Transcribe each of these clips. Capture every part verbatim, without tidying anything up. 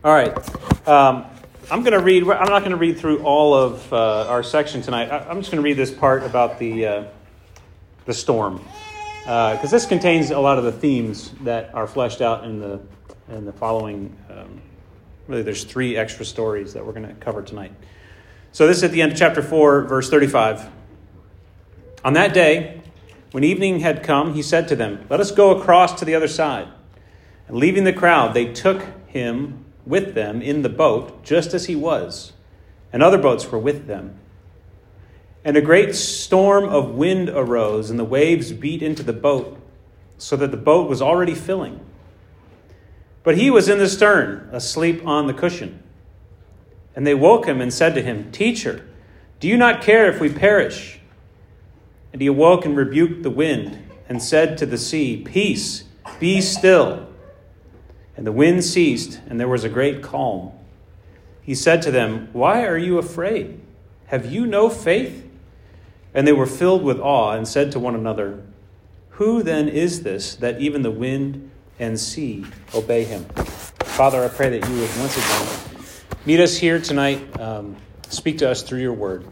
All right. Um, I'm going to read. I'm not going to read through all of uh, our section tonight. I, I'm just going to read this part about the uh, the storm, because uh, this contains a lot of the themes that are fleshed out in the in the following. Um, really, there's three extra stories that we're going to cover tonight. So this is at the end of chapter four, verse thirty-five. On that day, when evening had come, he said to them, "Let us go across to the other side." And leaving the crowd, they took him with them in the boat, just as he was, and other boats were with them. And a great storm of wind arose, and the waves beat into the boat, so that the boat was already filling. But he was in the stern, asleep on the cushion. And they woke him and said to him, "Teacher, do you not care if we perish?" And he awoke and rebuked the wind, and said to the sea, "Peace, be still." And the wind ceased, and there was a great calm. He said to them, "Why are you afraid? Have you no faith?" And they were filled with awe and said to one another, "Who then is this that even the wind and sea obey him?" Father, I pray that you would once again meet us here tonight. Um, speak to us through your word.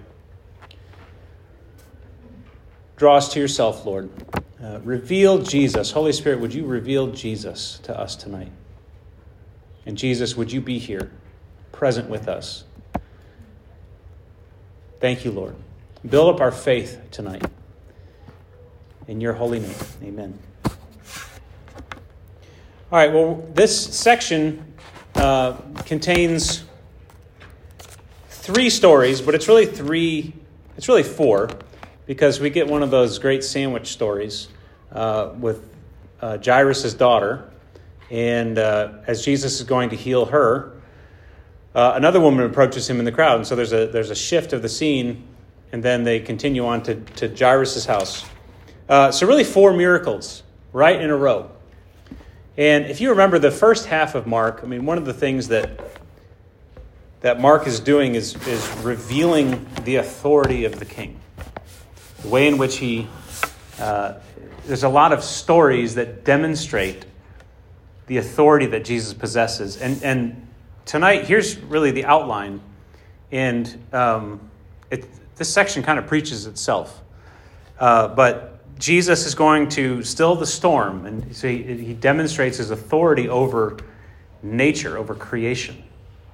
Draw us to yourself, Lord. Uh, reveal Jesus. Holy Spirit, would you reveal Jesus to us tonight? And Jesus, would you be here, present with us? Thank you, Lord. Build up our faith tonight. In your holy name, amen. All right, well, this section uh, contains three stories, but it's really three, it's really four. Because we get one of those great sandwich stories uh, with uh, Jairus' daughter. And uh, as Jesus is going to heal her, uh, another woman approaches him in the crowd. And so there's a there's a shift of the scene. And then they continue on to, to Jairus' house. Uh, so really four miracles right in a row. And if you remember the first half of Mark, I mean, one of the things that that Mark is doing is, is revealing the authority of the king. The way in which he, uh, there's a lot of stories that demonstrate the authority that Jesus possesses. And and tonight, here's really the outline. And um, it, this section kind of preaches itself. Uh, but Jesus is going to still the storm. And so he, he demonstrates his authority over nature, over creation.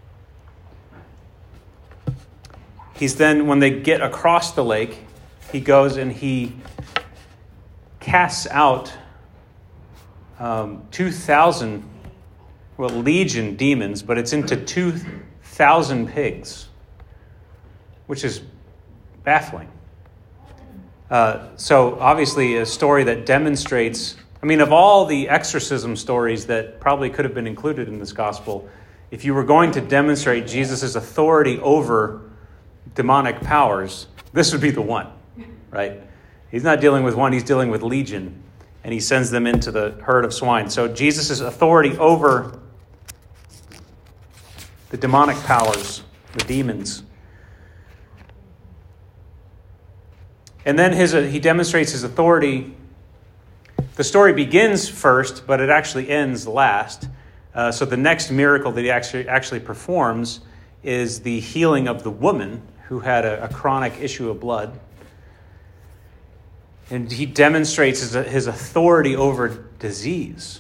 He's then, when they get across the lake, he goes and he casts out um, two thousand, well, legion demons, but it's into two thousand pigs, which is baffling. Uh, so obviously a story that demonstrates, I mean, of all the exorcism stories that probably could have been included in this gospel, if you were going to demonstrate Jesus' authority over demonic powers, this would be the one. Right? He's not dealing with one, he's dealing with legion. And he sends them into the herd of swine. So Jesus' authority over the demonic powers, the demons. And then his he demonstrates his authority. The story begins first, but it actually ends last. Uh, so the next miracle that he actually, actually performs is the healing of the woman who had a, a chronic issue of blood. And he demonstrates his, his authority over disease.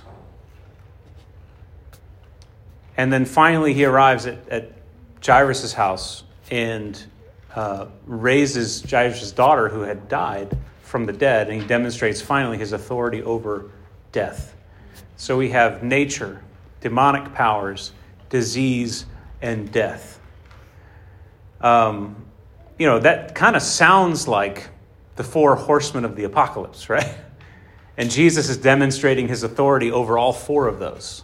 And then finally he arrives at, at Jairus' house and uh, raises Jairus' daughter who had died from the dead. And he demonstrates finally his authority over death. So we have nature, demonic powers, disease, and death. Um, you know, that kind of sounds like the four horsemen of the apocalypse, right? And Jesus is demonstrating his authority over all four of those.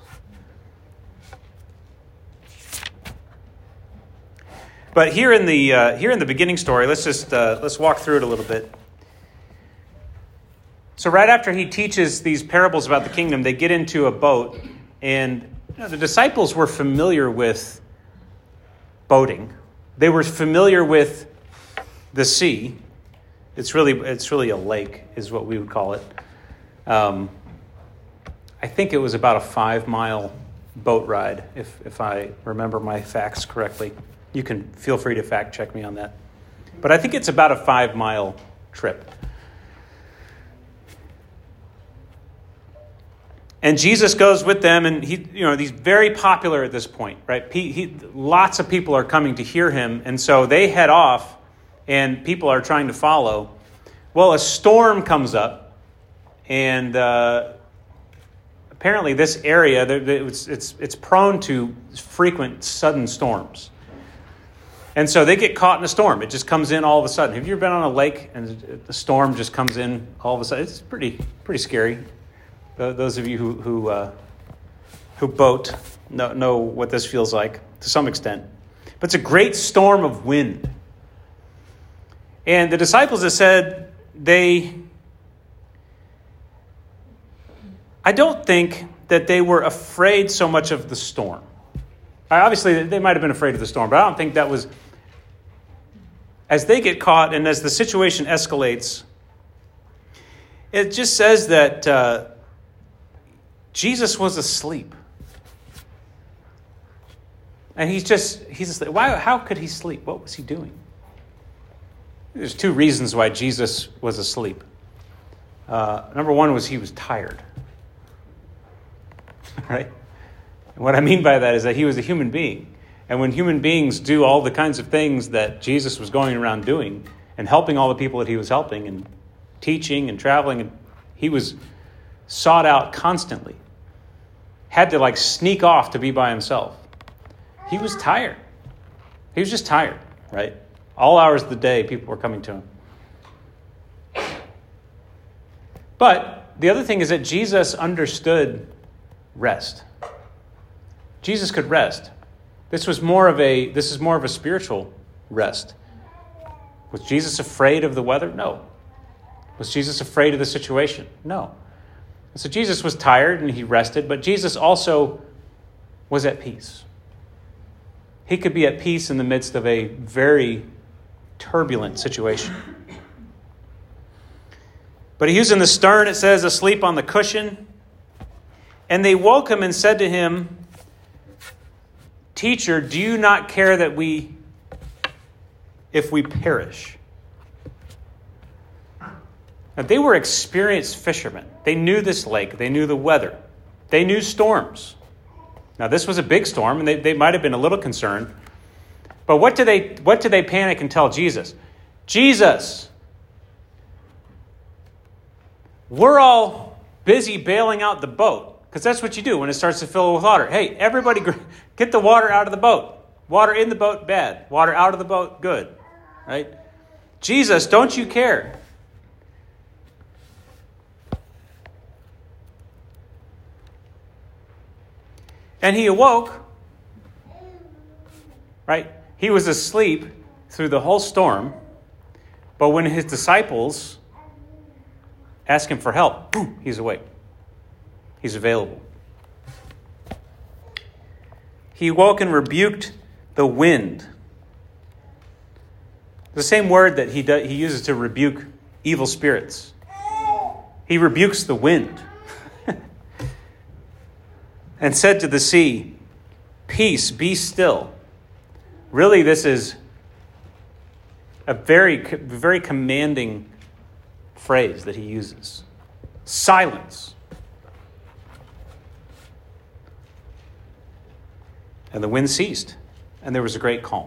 But here in the uh, here in the beginning story, let's just uh, let's walk through it a little bit. So right after he teaches these parables about the kingdom, they get into a boat, and you know, the disciples were familiar with boating. They were familiar with the sea. It's really it's really a lake, is what we would call it. Um, I think it was about a five mile boat ride, if, if I remember my facts correctly. You can feel free to fact check me on that. But I think it's about a five-mile trip. And Jesus goes with them, and he, you know, he's very popular at this point, right? He, he, lots of people are coming to hear him, and so they head off, and people are trying to follow. Well, a storm comes up, and uh, apparently this area, it's, it's, it's prone to frequent sudden storms. And so they get caught in a storm. It just comes in all of a sudden. Have you ever been on a lake and the storm just comes in all of a sudden? It's pretty pretty scary. Those of you who who, uh, who boat know, know what this feels like to some extent. But it's a great storm of wind. And the disciples have said they... I don't think that they were afraid so much of the storm. Obviously, they might have been afraid of the storm, but I don't think that was... As they get caught and as the situation escalates, it just says that uh, Jesus was asleep. And he's just, he's asleep. Why, how could he sleep? What was he doing? There's two reasons why Jesus was asleep. Uh, number one was he was tired. Right? And what I mean by that is that he was a human being. And when human beings do all the kinds of things that Jesus was going around doing and helping all the people that he was helping and teaching and traveling, and he was sought out constantly. Had to like sneak off to be by himself. He was tired. He was just tired, right? All hours of the day, people were coming to him. But the other thing is that Jesus understood rest. Jesus could rest. This was more of a this is more of a spiritual rest. Was Jesus afraid of the weather? No. Was Jesus afraid of the situation? No. So Jesus was tired and he rested, but Jesus also was at peace. He could be at peace in the midst of a very turbulent situation. But he was in the stern, it says, asleep on the cushion. And they woke him and said to him, "Teacher, do you not care that we, if we perish?" Now, they were experienced fishermen. They knew this lake. They knew the weather. They knew storms. Now, this was a big storm, and they, they might have been a little concerned. But what do they what do they panic and tell Jesus? Jesus, we're all busy bailing out the boat. Because that's what you do when it starts to fill with water. Hey, everybody get the water out of the boat. Water in the boat, bad. Water out of the boat, good. Right? Jesus, don't you care? And he awoke, right? He was asleep through the whole storm. But when his disciples asked him for help, boom, he's awake. He's available. He awoke and rebuked the wind. The same word that he does, he uses to rebuke evil spirits. He rebukes the wind. And said to the sea, "Peace, be still." Really, this is a very, very commanding phrase that he uses. Silence. And the wind ceased, and there was a great calm.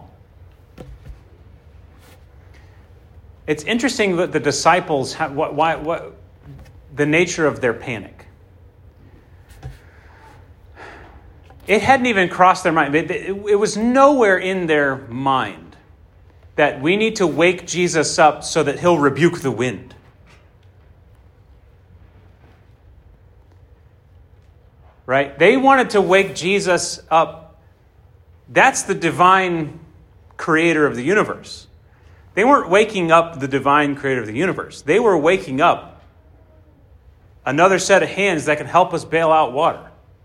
It's interesting that the disciples, have, what, why, what, the nature of their panic. It hadn't even crossed their mind. It, it, it was nowhere in their mind that we need to wake Jesus up so that he'll rebuke the wind. Right? They wanted to wake Jesus up. That's the divine creator of the universe. They weren't waking up the divine creator of the universe. They were waking up another set of hands that can help us bail out water.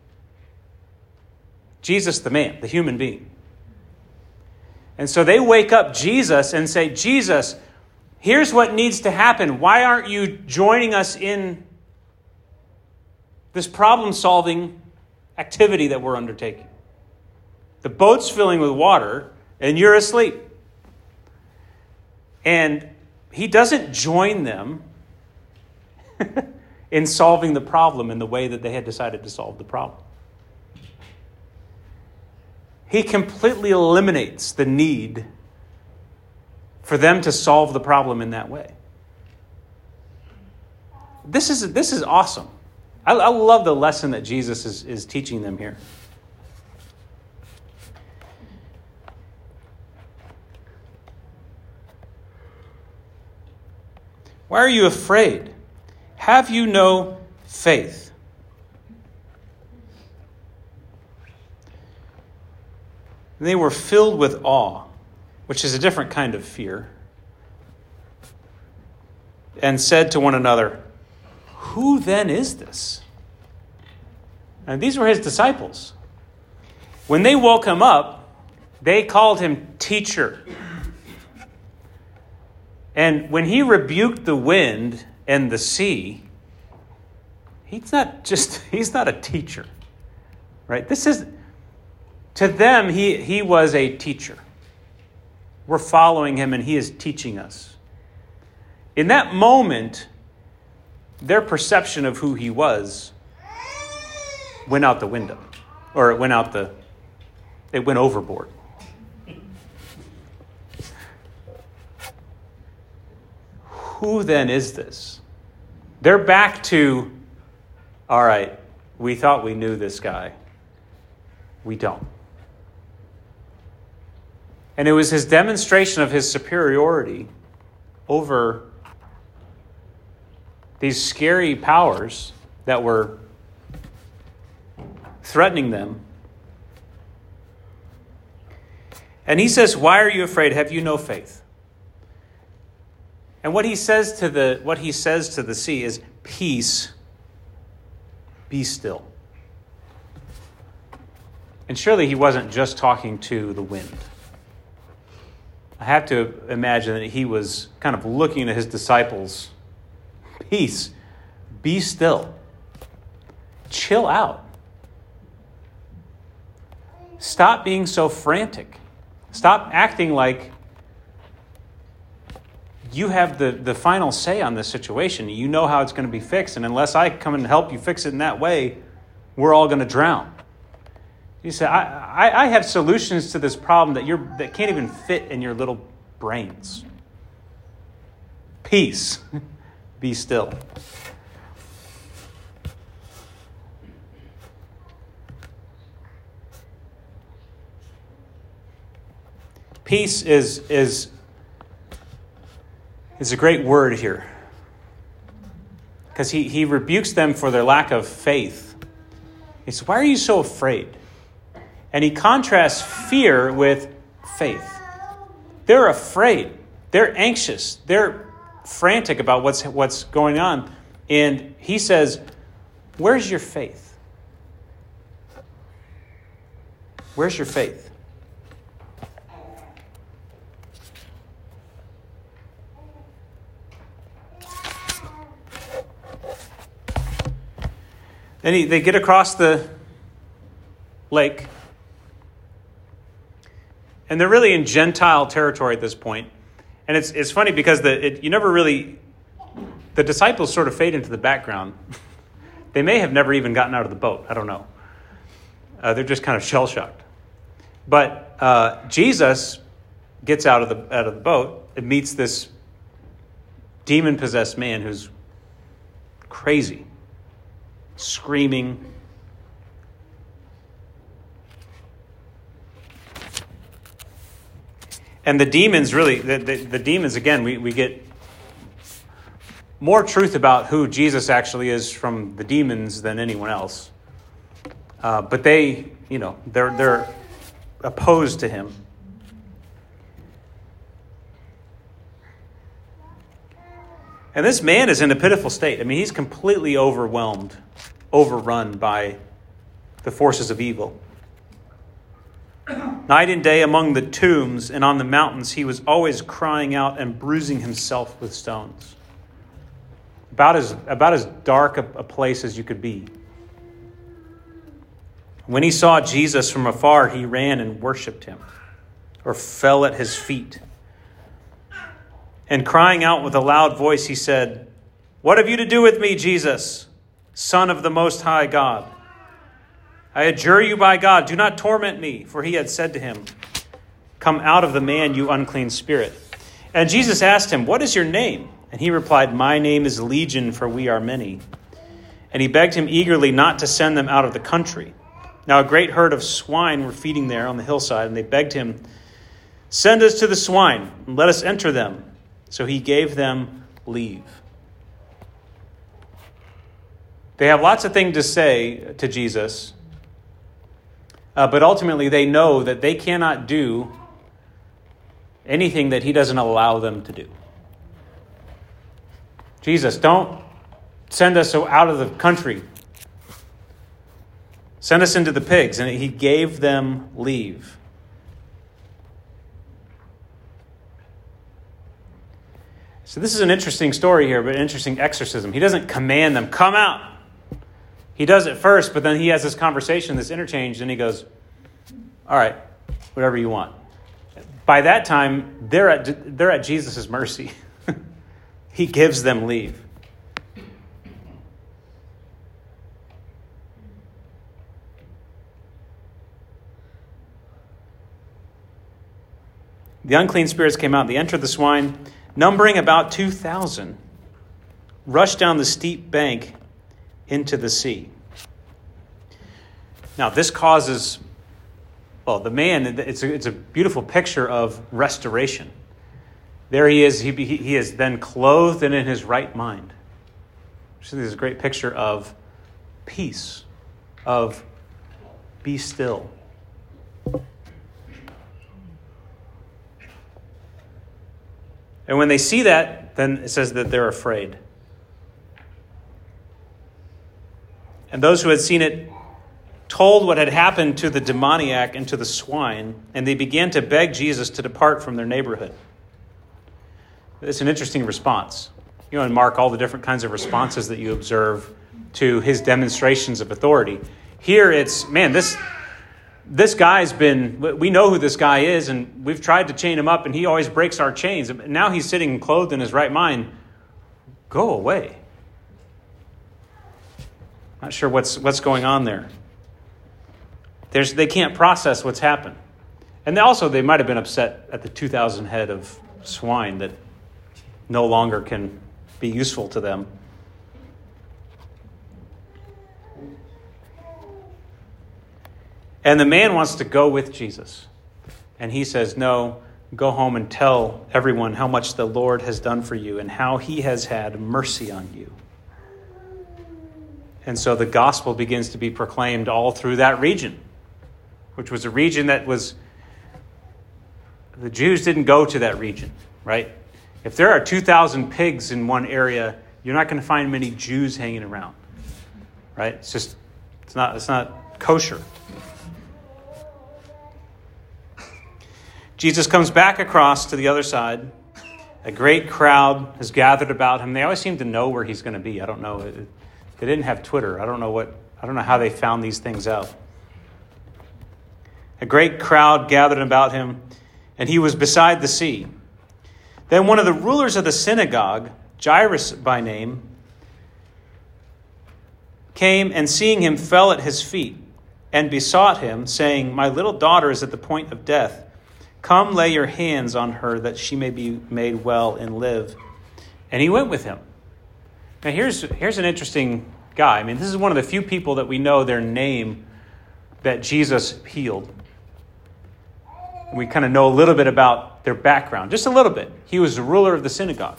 Jesus, the man, the human being. And so they wake up Jesus and say, "Jesus, here's what needs to happen. Why aren't you joining us in this problem solving activity that we're undertaking. The boat's filling with water, and you're asleep. And he doesn't join them in solving the problem in the way that they had decided to solve the problem. He completely eliminates the need for them to solve the problem in that way. This is, this is awesome. I, I love the lesson that Jesus is, is teaching them here. Why are you afraid? Have you no faith? And they were filled with awe, which is a different kind of fear, and said to one another, "Who then is this?" And these were his disciples. When they woke him up, they called him teacher. And when he rebuked the wind and the sea, he's not just, he's not a teacher, right? This is, to them, he, he was a teacher. We're following him and he is teaching us. In that moment, their perception of who he was went out the window, or it went out the, it went overboard. Who then is this? They're back to, all right, we thought we knew this guy. We don't. And it was his demonstration of his superiority over these scary powers that were threatening them. And he says, "Why are you afraid? Have you no faith?" And what he says to the what he says to the sea is, "Peace, be still." And surely he wasn't just talking to the wind. I have to imagine that he was kind of looking at his disciples. Peace, be still. Chill out. Stop being so frantic. Stop acting like you have the, the final say on this situation. You know how it's going to be fixed. And unless I come and help you fix it in that way, we're all going to drown. You say, I, I, I have solutions to this problem that you're that can't even fit in your little brains. Peace. Be still. Peace is is is a great word here. Because he, he rebukes them for their lack of faith. He says, "Why are you so afraid?" And he contrasts fear with faith. They're afraid. They're anxious. They're frantic about what's what's going on. And he says, "Where's your faith? Where's your faith?" Then he, they get across the lake. And they're really in Gentile territory at this point. And it's it's funny because the it, you never really, the disciples sort of fade into the background. They may have never even gotten out of the boat. I don't know. Uh, they're just kind of shell-shocked. But uh, Jesus gets out of the out of the boat and meets this demon-possessed man who's crazy, screaming. And the demons really, the, the, the demons, again, we, we get more truth about who Jesus actually is from the demons than anyone else. Uh, but they, you know, they're they're opposed to him. And this man is in a pitiful state. I mean, he's completely overwhelmed, overrun by the forces of evil. Night and day among the tombs and on the mountains, he was always crying out and bruising himself with stones. About as, about as dark a, a place as you could be. When he saw Jesus from afar, he ran and worshipped him, or fell at his feet. And crying out with a loud voice, he said, "What have you to do with me, Jesus, Son of the Most High God? I adjure you by God, do not torment me." For he had said to him, "Come out of the man, you unclean spirit." And Jesus asked him, "What is your name?" And he replied, "My name is Legion, for we are many." And he begged him eagerly not to send them out of the country. Now a great herd of swine were feeding there on the hillside, and they begged him, "Send us to the swine, and let us enter them." So he gave them leave. They have lots of things to say to Jesus, uh, but ultimately they know that they cannot do anything that he doesn't allow them to do. Jesus, don't send us out of the country. Send us into the pigs. And he gave them leave. So this is an interesting story here, but an interesting exorcism. He doesn't command them, "Come out." He does it first, but then he has this conversation, this interchange, and he goes, "All right, whatever you want." By that time, they're at, they're at Jesus' mercy. He gives them leave. The unclean spirits came out. They entered the swine, numbering about two thousand, rushed down the steep bank into the sea. Now, this causes, well, the man, it's a, it's a beautiful picture of restoration. There he is. He, he is then clothed and in his right mind. So this is a great picture of peace, of be still. And when they see that, then it says that they're afraid. And those who had seen it told what had happened to the demoniac and to the swine, and they began to beg Jesus to depart from their neighborhood. It's an interesting response. You know, in Mark, all the different kinds of responses that you observe to his demonstrations of authority. Here it's, man, this this guy's been, we know who this guy is, and we've tried to chain him up, and he always breaks our chains. Now he's sitting clothed in his right mind. Go away. Not sure what's what's going on there. There's, they can't process what's happened. And they also, they might have been upset at the two thousand head of swine that no longer can be useful to them. And the man wants to go with Jesus. And he says, "No, go home and tell everyone how much the Lord has done for you and how he has had mercy on you." And so the gospel begins to be proclaimed all through that region, which was a region that was, the Jews didn't go to that region, right? If there are two thousand pigs in one area, you're not going to find many Jews hanging around, right? It's just, it's not, it's not kosher. Jesus comes back across to the other side. A great crowd has gathered about him. They always seem to know where he's going to be. I don't know. They didn't have Twitter. I don't know what, I don't know how they found these things out. A great crowd gathered about him, and he was beside the sea. Then one of the rulers of the synagogue, Jairus by name, came and seeing him fell at his feet and besought him, saying, "My little daughter is at the point of death. Come lay your hands on her that she may be made well and live." And he went with him. Now here's, here's an interesting guy. I mean, this is one of the few people that we know their name that Jesus healed. We kind of know a little bit about their background, just a little bit. He was the ruler of the synagogue.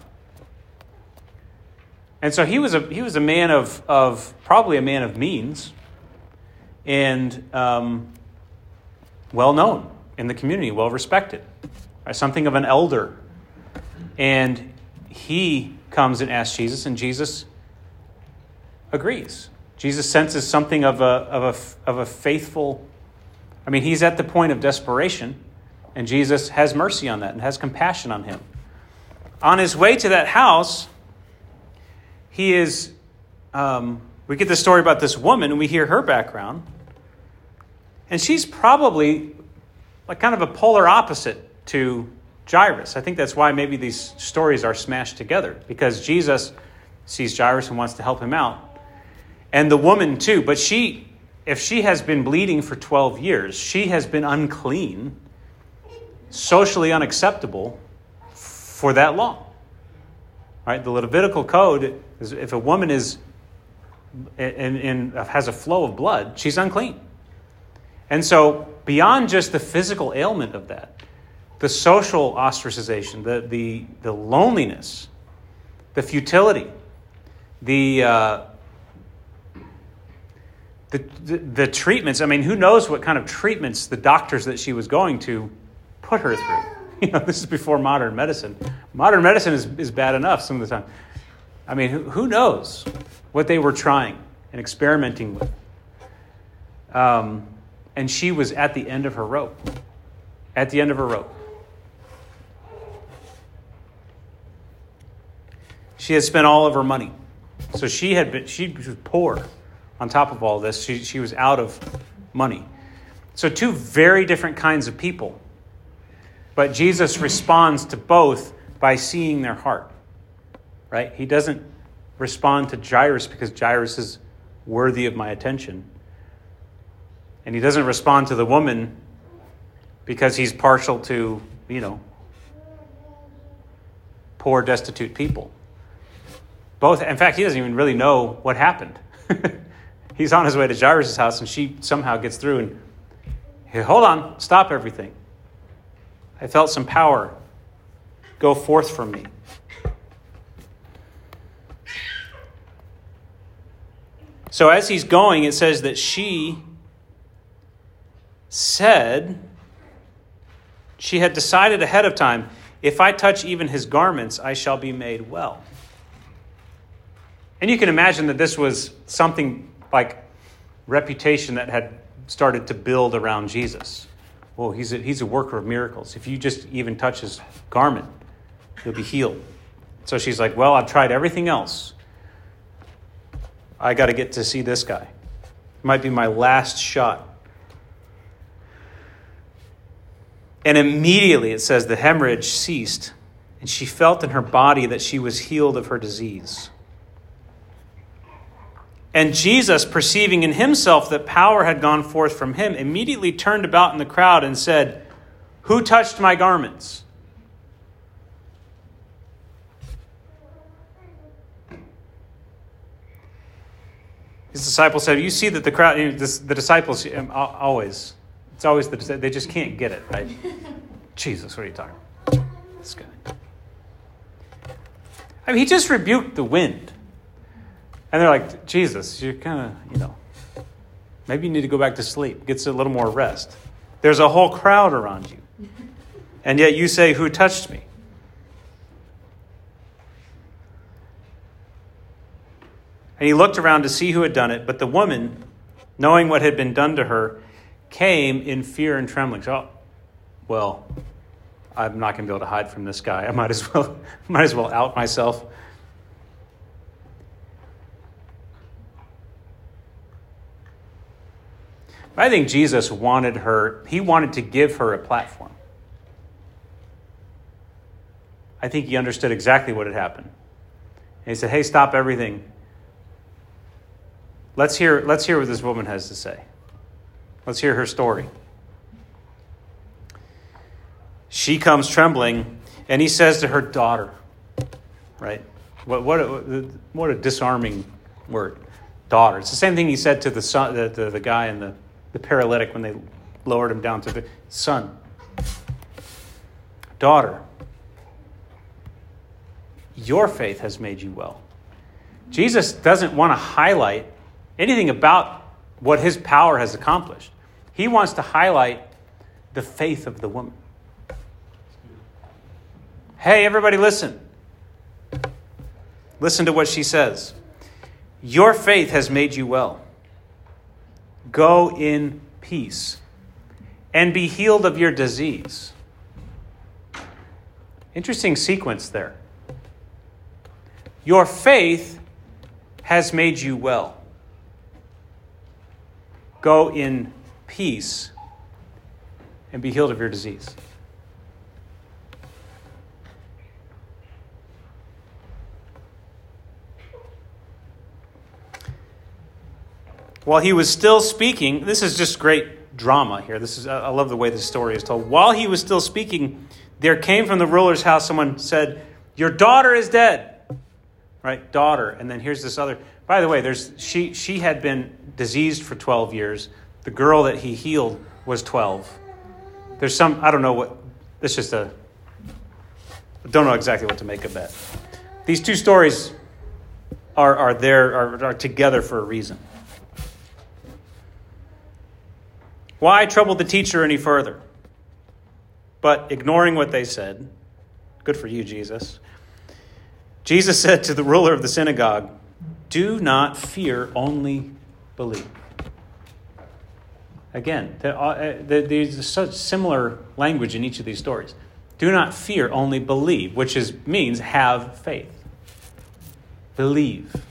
And so he was a he was a man of, of probably a man of means and um, well known in the community, well respected, right? Something of an elder. And he comes and asks Jesus, and Jesus agrees. Jesus senses something of a of a of a faithful. I mean, he's at the point of desperation. And Jesus has mercy on that and has compassion on him. On his way to that house, he is, um, we get the story about this woman and we hear her background. And she's probably like kind of a polar opposite to Jairus. I think that's why maybe these stories are smashed together, because Jesus sees Jairus and wants to help him out. And the woman too. But she, if she has been bleeding for twelve years, she has been unclean, socially unacceptable for that long. Right? The Levitical code is if a woman is in, in, has a flow of blood, she's unclean. And so beyond just the physical ailment of that, the social ostracization, the the, the loneliness, the futility, the, uh, the the the treatments. I mean, who knows what kind of treatments the doctors that she was going to put her through. You know, this is before modern medicine. Modern medicine is, is bad enough some of the time. I mean, who, who knows what they were trying and experimenting with. Um, and she was at the end of her rope. At the end of her rope. She had spent all of her money. So she had been, she was poor on top of all this. She, she was out of money. So two very different kinds of people. But Jesus responds to both by seeing their heart. Right? He doesn't respond to Jairus because Jairus is worthy of my attention. And he doesn't respond to the woman because he's partial to, you know, poor, destitute people. Both, in fact, he doesn't even really know what happened. He's on his way to Jairus' house and she somehow gets through and, hey, hold on, stop everything. I felt some power go forth from me. So as he's going, it says that she said, she had decided ahead of time, if I touch even his garments, I shall be made well. And you can imagine that this was something like reputation that had started to build around Jesus. Well, he's a, he's a worker of miracles. If you just even touch his garment, you'll be healed. So she's like, well, I've tried everything else. I got to get to see this guy. It might be my last shot. And immediately it says the hemorrhage ceased, and she felt in her body that she was healed of her disease. And Jesus, perceiving in himself that power had gone forth from him, immediately turned about in the crowd and said, who touched my garments? His disciples said, you see that the crowd, you know, this, the disciples always, it's always, the, they just can't get it, right? Jesus, what are you talking about? This guy. I mean, he just rebuked the wind. And they're like, Jesus, you're kind of, you know, maybe you need to go back to sleep. Get a little more rest. There's a whole crowd around you. And yet you say, who touched me? And he looked around to see who had done it. But the woman, knowing what had been done to her, came in fear and trembling. So, oh, well, I'm not going to be able to hide from this guy. I might as well, might as well out myself. I think Jesus wanted her, he wanted to give her a platform. I think he understood exactly what had happened. And he said, hey, stop everything. Let's hear, let's hear what this woman has to say. Let's hear her story. She comes trembling, and he says to her daughter, right? What, what, a, what a disarming word, daughter. It's the same thing he said to the son, the, the, the guy in the The paralytic when they lowered him down to the son. Daughter, your faith has made you well. Jesus doesn't want to highlight anything about what his power has accomplished. He wants to highlight the faith of the woman. Hey, everybody, listen. Listen to what she says. Your faith has made you well. Go in peace and be healed of your disease. Interesting sequence there. Your faith has made you well. Go in peace, and be healed of your disease. While he was still speaking, this is just great drama here. This is I love the way this story is told. While he was still speaking, there came from the ruler's house someone said, "Your daughter is dead." Right? Daughter. And then here's this other. By the way, there's she she had been diseased for twelve years. The girl that he healed was twelve. There's some, I don't know what, it's just a, I don't know exactly what to make of that. These two stories are are there, are, are together for a reason. Why trouble the teacher any further? But ignoring what they said, good for you, Jesus. Jesus said to the ruler of the synagogue, "Do not fear, only believe." Again, there's such similar language in each of these stories. Do not fear, only believe, which is means have faith. Believe.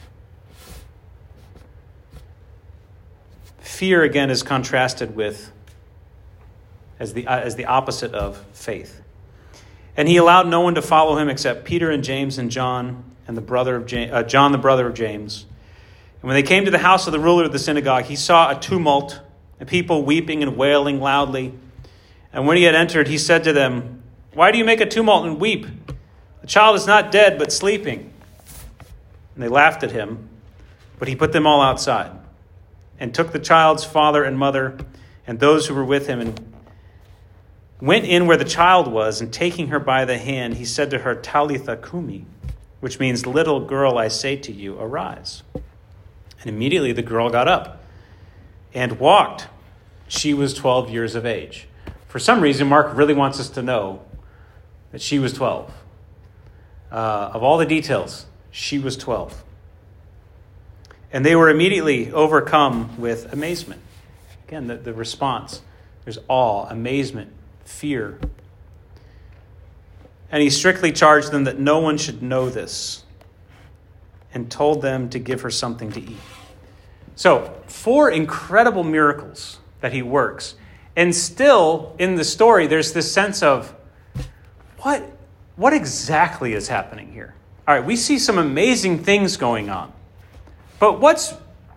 Fear, again, is contrasted with as the, as the opposite of faith. And he allowed no one to follow him except Peter and James and John and the brother of James, uh, John, the brother of James. And when they came to the house of the ruler of the synagogue, he saw a tumult and people weeping and wailing loudly. And when he had entered, he said to them, "Why do you make a tumult and weep? The child is not dead, but sleeping." And they laughed at him, but he put them all outside and took the child's father and mother and those who were with him and went in where the child was, and taking her by the hand, he said to her, "Talitha cumi," which means, "Little girl, I say to you, arise." And immediately the girl got up and walked. She was twelve years of age. For some reason, Mark really wants us to know that she was twelve. Uh, of all the details, she was twelve. And they were immediately overcome with amazement. Again, the, the response. There's awe, amazement, fear. And he strictly charged them that no one should know this and told them to give her something to eat. So, four incredible miracles that he works. And still, in the story, there's this sense of, what, what exactly is happening here? All right, we see some amazing things going on. But what's,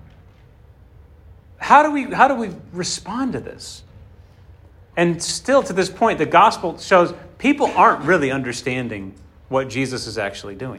how do we, how do we respond to this? And still to this point, the gospel shows people aren't really understanding what Jesus is actually doing.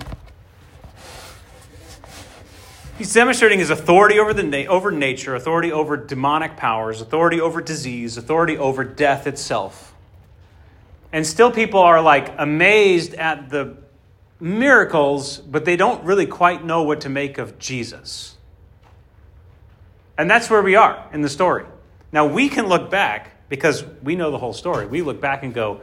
He's demonstrating his authority over the na- over nature, authority over demonic powers, authority over disease, authority over death itself. And still people are like amazed at the miracles, but they don't really quite know what to make of Jesus. And that's where we are in the story. Now we can look back because we know the whole story. We look back and go,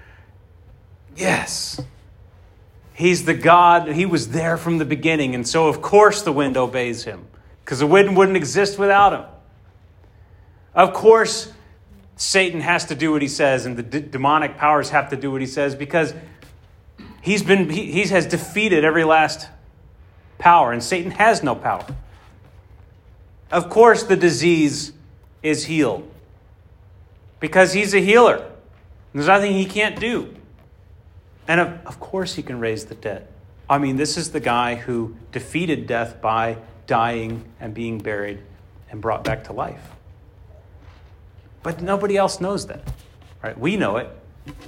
yes, he's the God. He was there from the beginning. And so, of course, the wind obeys him because the wind wouldn't exist without him. Of course, Satan has to do what he says and the d- demonic powers have to do what he says because he's been he, he has defeated every last power and Satan has no power. Of course, the disease is healed. Because he's a healer. There's nothing he can't do. And of, of course he can raise the dead. I mean, this is the guy who defeated death by dying and being buried and brought back to life. But nobody else knows that. Right? We know it.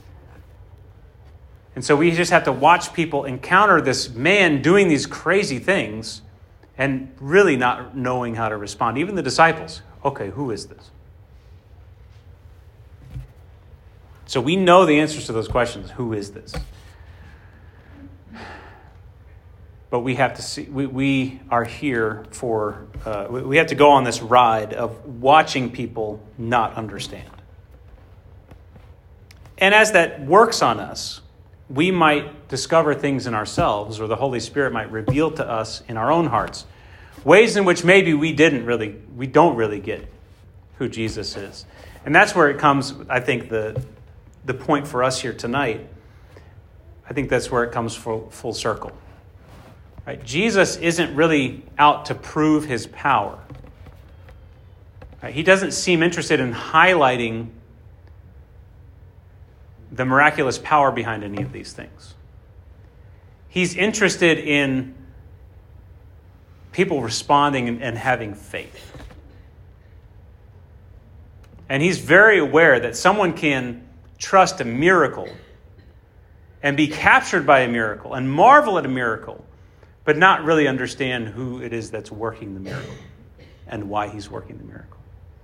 And so we just have to watch people encounter this man doing these crazy things and really not knowing how to respond. Even the disciples. Okay, who is this? So we know the answers to those questions. Who is this? But we have to see, we, we are here for, uh, we have to go on this ride of watching people not understand. And as that works on us, we might discover things in ourselves, or the Holy Spirit might reveal to us in our own hearts, ways in which maybe we didn't really, we don't really get who Jesus is. And that's where it comes, I think, the the point for us here tonight. I think that's where it comes full, full circle. Right? Jesus isn't really out to prove his power. Right? He doesn't seem interested in highlighting the miraculous power behind any of these things. He's interested in people responding and, and having faith. And he's very aware that someone can trust a miracle and be captured by a miracle and marvel at a miracle, but not really understand who it is that's working the miracle and why he's working the miracle.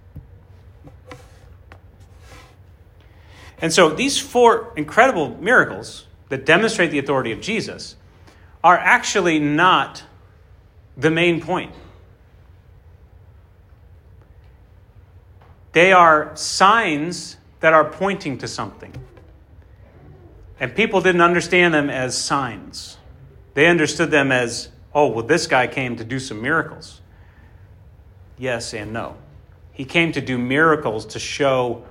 And so these four incredible miracles that demonstrate the authority of Jesus are actually not the main point. They are signs that are pointing to something. And people didn't understand them as signs. They understood them as, oh, well, this guy came to do some miracles. Yes and no. He came to do miracles to show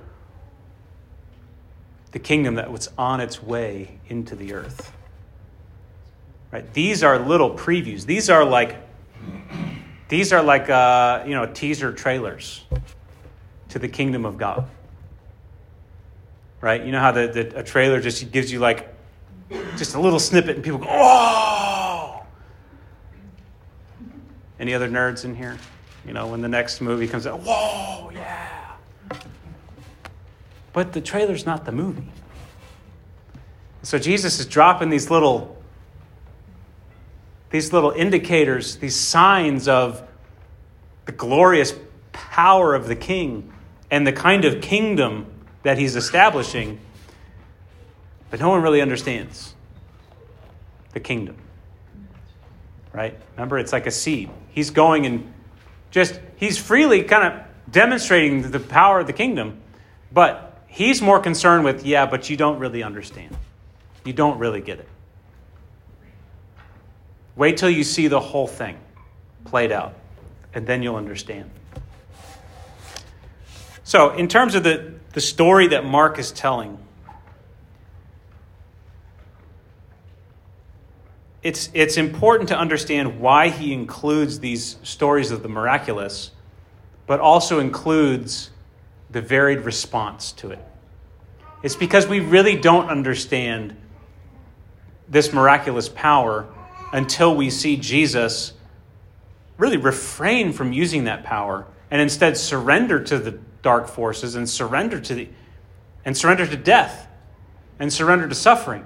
the kingdom that was on its way into the earth. Right? These are little previews. These are like, these are like, uh, you know, teaser trailers to the kingdom of God. Right? You know how the, the a trailer just gives you like just a little snippet and people go, oh! Any other nerds in here? You know, when the next movie comes out, whoa, yeah. But the trailer's not the movie. So Jesus is dropping these little, these little indicators, these signs of the glorious power of the King and the kind of kingdom that he's establishing, but no one really understands the kingdom. Right? Remember, it's like a seed. He's going and just, he's freely kind of demonstrating the power of the kingdom, but he's more concerned with, yeah, but you don't really understand. You don't really get it. Wait till you see the whole thing played out, and then you'll understand. So, in terms of the, the story that Mark is telling, it's it's important to understand why he includes these stories of the miraculous, but also includes the varied response to it. It's because we really don't understand this miraculous power until we see Jesus really refrain from using that power and instead surrender to the dark forces and surrender to the and surrender to death and surrender to suffering.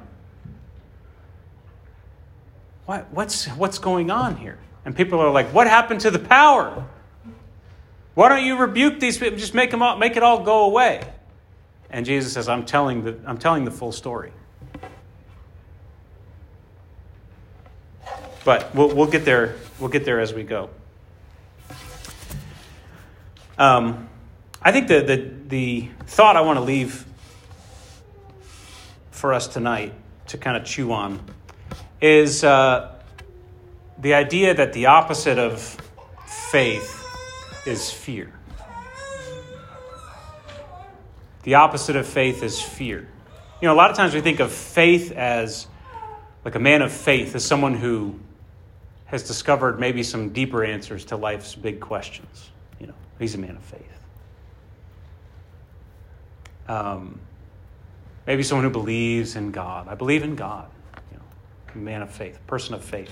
What, what's what's going on here? And people are like, what happened to the power? Why don't you rebuke these people? Just make them all, make it all go away. And Jesus says, I'm telling the I'm telling the full story. But we'll we'll get there. We'll get there as we go. Um, I think the the the thought I want to leave for us tonight to kind of chew on is uh, the idea that the opposite of faith is fear. The opposite of faith is fear. You know, a lot of times we think of faith as like a man of faith, as someone who has discovered maybe some deeper answers to life's big questions. You know, he's a man of faith. Um, maybe someone who believes in God. I believe in God. You know, a man of faith, person of faith.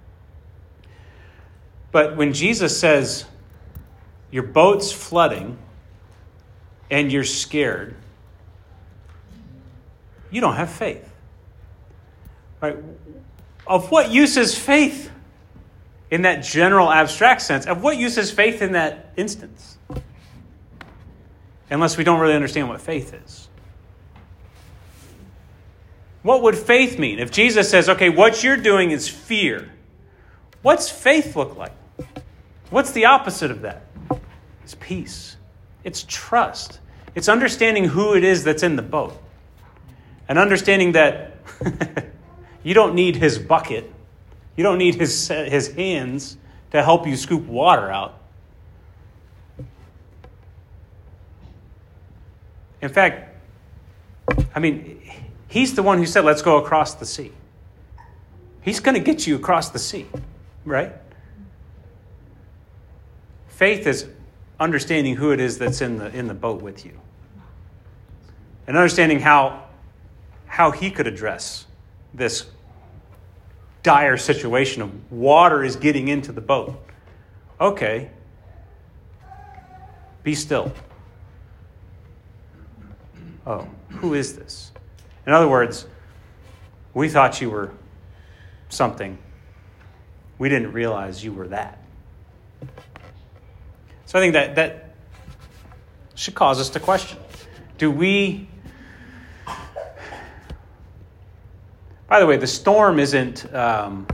But when Jesus says, your boat's flooding and you're scared, you don't have faith. Right? Of what use is faith in that general abstract sense? Of what use is faith in that instance? Unless we don't really understand what faith is. What would faith mean? If Jesus says, okay, what you're doing is fear, what's faith look like? What's the opposite of that? It's peace. It's trust. It's understanding who it is that's in the boat. And understanding that you don't need his bucket. You don't need his, his hands to help you scoop water out. In fact, I mean, he's the one who said, let's go across the sea. He's going to get you across the sea, right? Faith is understanding who it is that's in the in the boat with you. And understanding how how he could address this dire situation of water is getting into the boat. Okay. Be still. Oh, who is this? In other words, we thought you were something. We didn't realize you were that. So I think that that should cause us to question. Do we... By the way, the storm isn't... Um,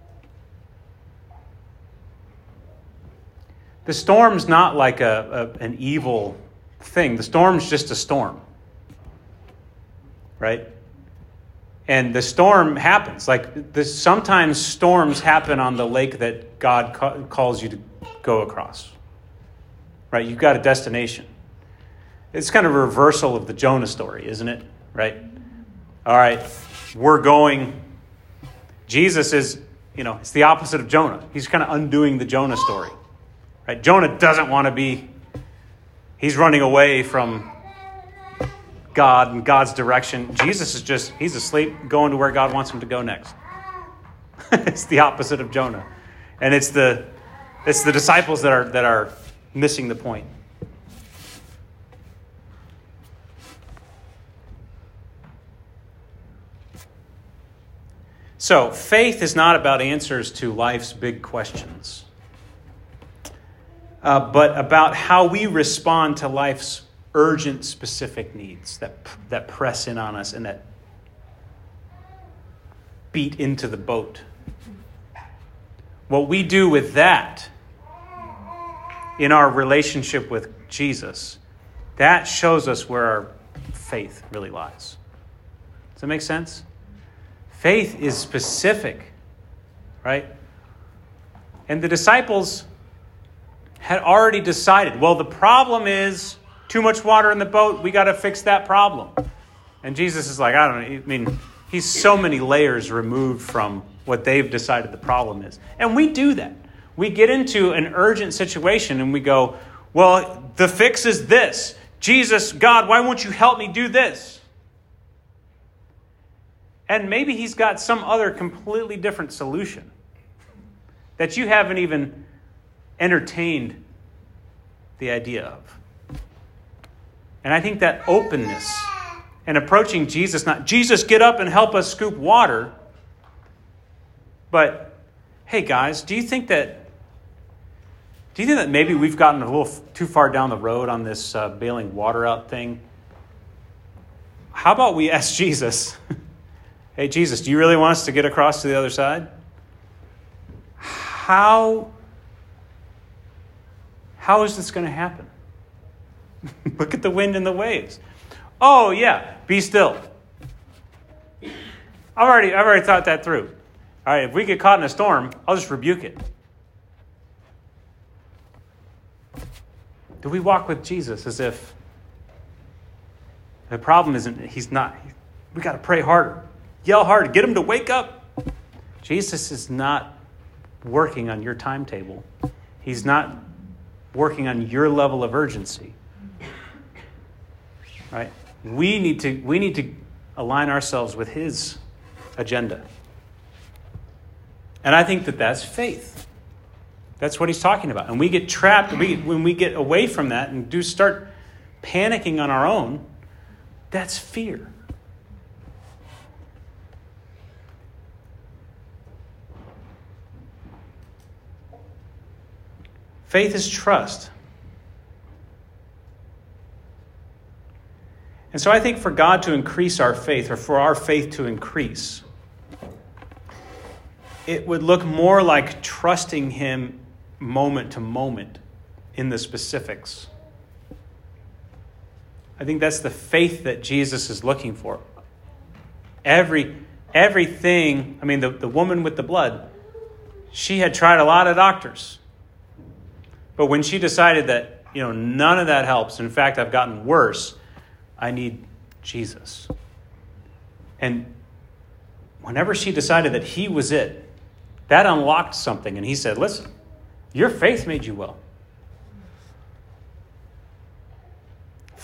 the storm's not like a, a an evil thing. The storm's just a storm. Right? And the storm happens. Like this, sometimes storms happen on the lake that God ca- calls you to go across. Right? You've got a destination. It's kind of a reversal of the Jonah story, isn't it? Right? All right, we're going. Jesus is, you know, it's the opposite of Jonah. He's kind of undoing the Jonah story. Right? Jonah doesn't want to be, he's running away from God and God's direction. Jesus is just, he's asleep, going to where God wants him to go next. It's the opposite of Jonah. And it's the it's the disciples that are that are missing the point. So, faith is not about answers to life's big questions, uh, but about how we respond to life's urgent, specific needs that that press in on us and that beat into the boat. What we do with that in our relationship with Jesus, that shows us where our faith really lies. Does that make sense? Faith is specific, right? And the disciples had already decided, well, the problem is too much water in the boat. We got to fix that problem. And Jesus is like, I don't know. I mean, he's so many layers removed from what they've decided the problem is. And we do that. We get into an urgent situation and we go, well, the fix is this. Jesus, God, why won't you help me do this? And maybe he's got some other completely different solution that you haven't even entertained the idea of. And I think that openness and approaching Jesus, not Jesus, get up and help us scoop water, but hey guys, do you think that do you think that maybe we've gotten a little too far down the road on this uh, bailing water out thing? How about we ask Jesus, hey Jesus, do you really want us to get across to the other side? How how is this going to happen? Look at the wind and the waves. Oh yeah, be still. I've already, I've already thought that through. All right, if we get caught in a storm, I'll just rebuke it. Do we walk with Jesus as if the problem isn't, he's not, we got to pray harder, yell harder, get him to wake up? Jesus is not working on your timetable. He's not working on your level of urgency. Right? We need to we need to align ourselves with his agenda. And I think that that's faith. That's what he's talking about. And we get trapped we, when we get away from that and do start panicking on our own. That's fear. Faith is trust. And so I think for God to increase our faith, or for our faith to increase, it would look more like trusting him moment to moment in the specifics. I think that's the faith that Jesus is looking for. Every everything, I mean, the, the woman with the blood, she had tried a lot of doctors. But when she decided that, you know, none of that helps, in fact, I've gotten worse, I need Jesus. And whenever she decided that he was it, that unlocked something. And he said, listen, your faith made you well.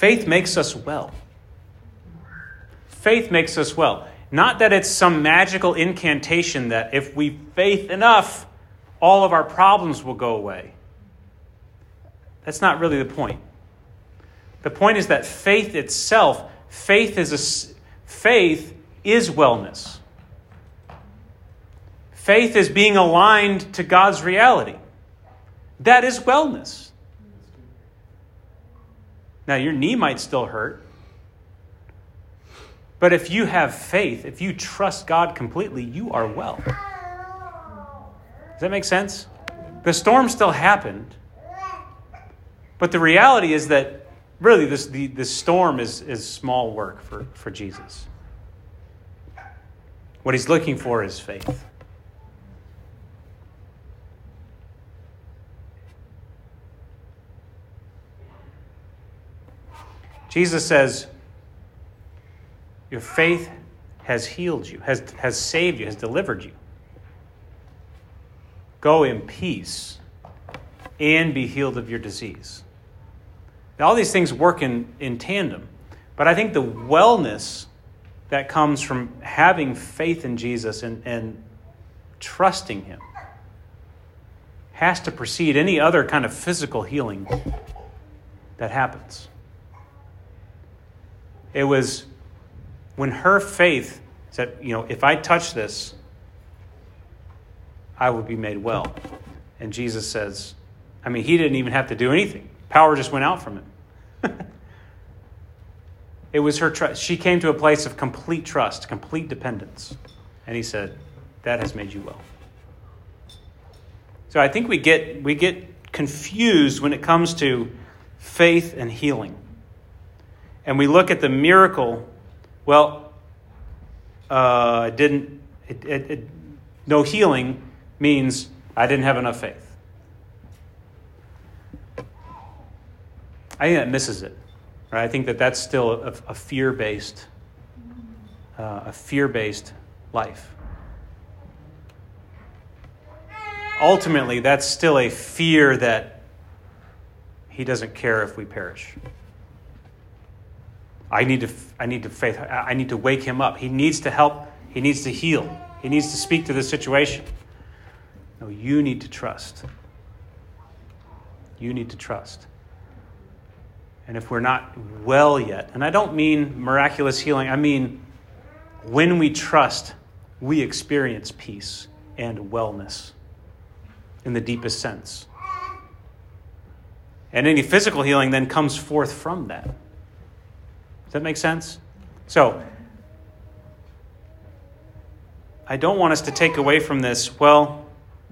Faith makes us well. Faith makes us well. Not that it's some magical incantation that if we faith enough, all of our problems will go away. That's not really the point. The point is that faith itself, faith is a, faith is wellness. Faith is being aligned to God's reality. That is wellness. Now, your knee might still hurt. But if you have faith, if you trust God completely, you are well. Does that make sense? The storm still happened. But the reality is that really this the, the storm is, is small work for, for Jesus. What he's looking for is faith. Jesus says, your faith has healed you, has, has saved you, has delivered you. Go in peace and be healed of your disease. Now, all these things work in, in tandem. But I think the wellness that comes from having faith in Jesus and, and trusting him has to precede any other kind of physical healing that happens. It was when her faith said, you know, if I touch this, I will be made well. And Jesus says, I mean, he didn't even have to do anything. Power just went out from him. It was her trust. She came to a place of complete trust, complete dependence. And he said, that has made you well. So I think we get we get confused when it comes to faith and healing. And we look at the miracle, well, uh, didn't it, it, it, no healing means I didn't have enough faith. I think that misses it. Right? I think that that's still a, a fear-based, uh, a fear-based life. Ultimately, that's still a fear that he doesn't care if we perish. I need to, I need to faith. I need to wake him up. He needs to help. He needs to heal. He needs to speak to the situation. No, you need to trust. You need to trust. And if we're not well yet, and I don't mean miraculous healing, I mean when we trust, we experience peace and wellness in the deepest sense. And any physical healing then comes forth from that. Does that make sense? So, I don't want us to take away from this, well,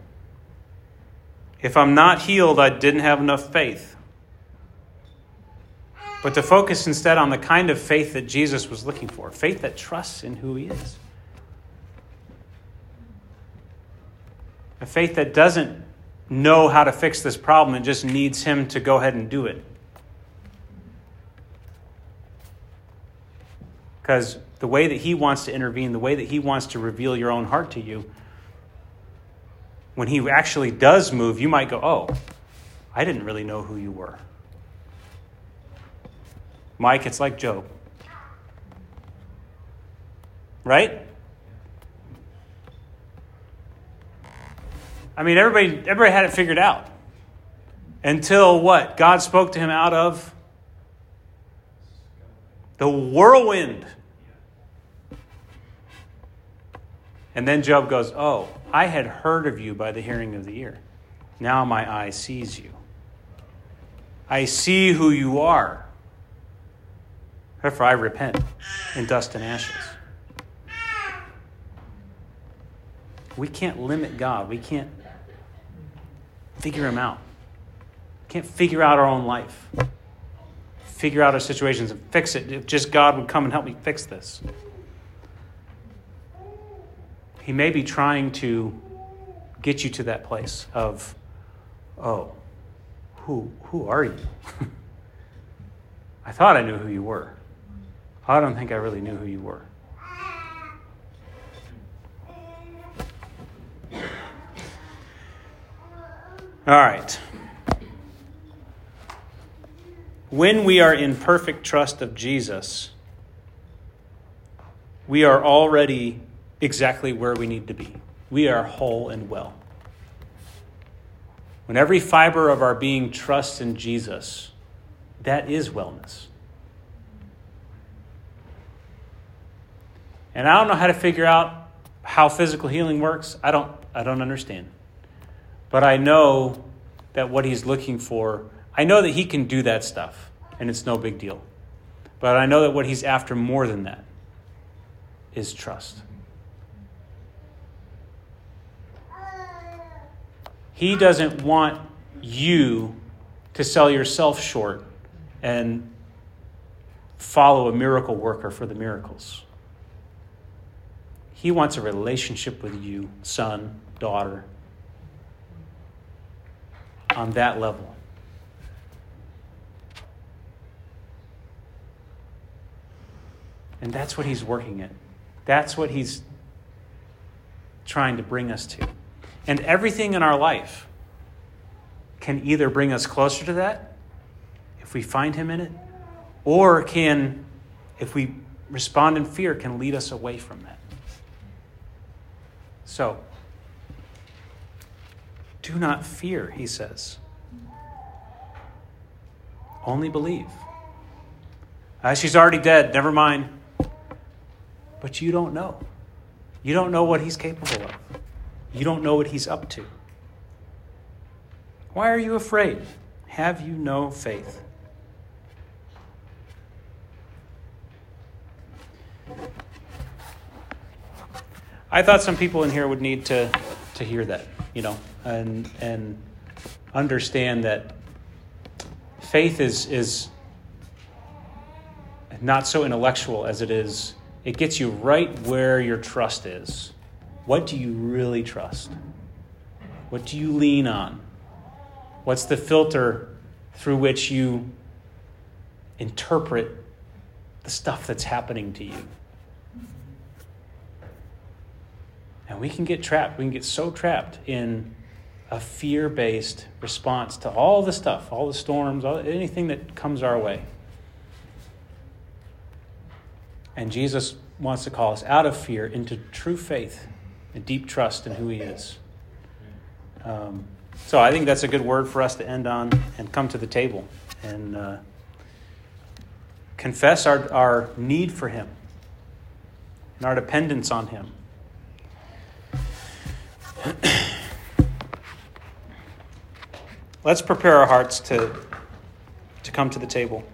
if I'm not healed, I didn't have enough faith. But to focus instead on the kind of faith that Jesus was looking for, faith that trusts in who he is. A faith that doesn't know how to fix this problem and just needs him to go ahead and do it. Because the way that he wants to intervene, the way that he wants to reveal your own heart to you, when he actually does move, you might go, oh, I didn't really know who you were. Mike, it's like Job. Right? I mean, everybody, everybody had it figured out. Until what? God spoke to him out of the whirlwind. And then Job goes, oh, I had heard of you by the hearing of the ear. Now my eye sees you. I see who you are. Therefore I repent in dust and ashes. We can't limit God. We can't figure him out. We can't figure out our own life. Figure out our situations and fix it. If just God would come and help me fix this. He may be trying to get you to that place of, oh, who who are you? I thought I knew who you were. I don't think I really knew who you were. All right. when we are in perfect trust of Jesus, we are already exactly where we need to be. We are whole and well. When every fiber of our being trusts in Jesus, that is wellness. And I don't know how to figure out how physical healing works. I don't I don't understand. But I know that what he's looking for, I know that he can do that stuff, and it's no big deal. But I know that what he's after more than that is trust. He doesn't want you to sell yourself short and follow a miracle worker for the miracles. He wants a relationship with you, son, daughter, on that level. And that's what he's working at. That's what he's trying to bring us to. And everything in our life can either bring us closer to that, if we find him in it, or can, if we respond in fear, can lead us away from that. So, do not fear, he says. Only believe. Uh, she's already dead, never mind. But you don't know. You don't know what he's capable of. You don't know what he's up to. Why are you afraid? Have you no faith? I thought some people in here would need to, to hear that, you know, and and understand that faith is is not so intellectual as it is. It gets you right where your trust is. What do you really trust? What do you lean on? What's the filter through which you interpret the stuff that's happening to you? And we can get trapped. We can get so trapped in a fear-based response to all the stuff, all the storms, all, anything that comes our way. And Jesus wants to call us out of fear into true faith and deep trust in who he is. Um, so I think that's a good word for us to end on and come to the table and uh, confess our, our need for him and our dependence on him. Let's prepare our hearts to, to come to the table.